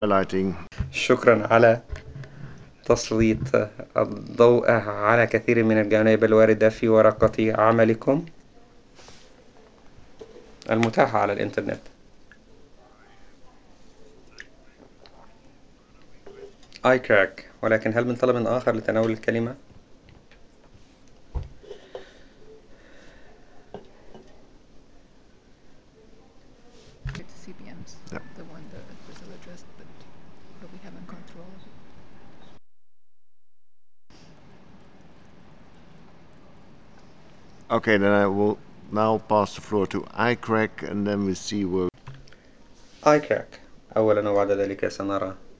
highlighting. شكرا على تسليط الضوء على كثير من الجوانب الواردة في ورقة عملكم المتاحة على الإنترنت. iCrack، ولكن هل من طلب آخر لتناول الكلمة؟ CPMs, Yeah. the one that Brazil addressed, but we haven't gone through all of it. Okay, then I will now pass the floor to iCrack, and then we see where. iCrack. أولا وبعد ذلك سنرى